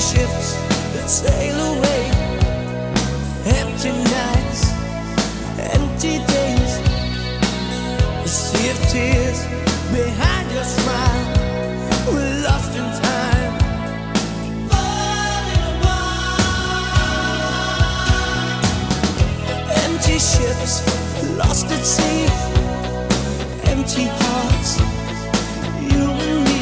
ships that sail away, empty nights, empty days, a sea of tears behind your smile. We're lost in time, falling apart. Empty ships lost at sea, empty hearts, you and me.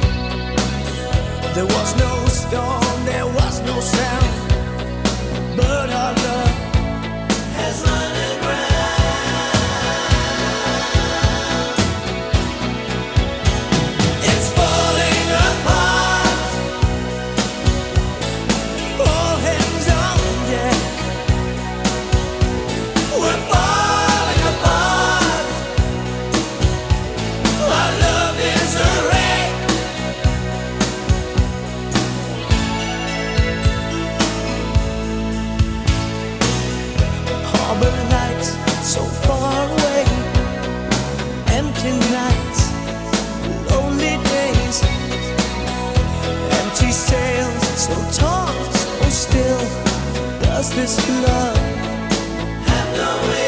There was no storm, there was no sound, but our love has run aground. It's falling apart, all hands on deck. We're falling apart, our love is a wreck. Harbor lights so far away, empty nights, lonely days, empty sails so tall, so still. Does this love have no way?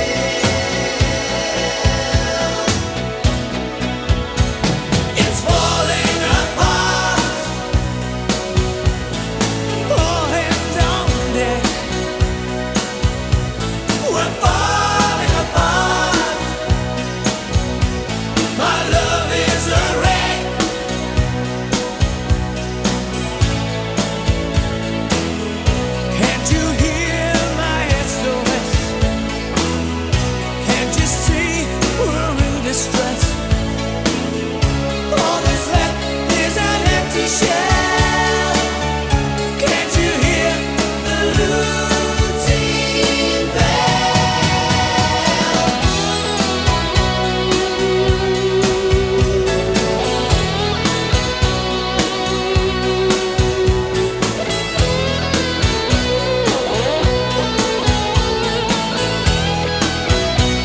It's falling apart, all hands on deck. We're falling apart, my love is a wreck. Can't you hear my SOS? Can't you see we're in distress? All that's left is an empty shell. Can't you hear the losing bell?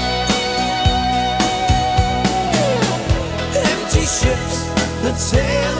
Empty ships that sail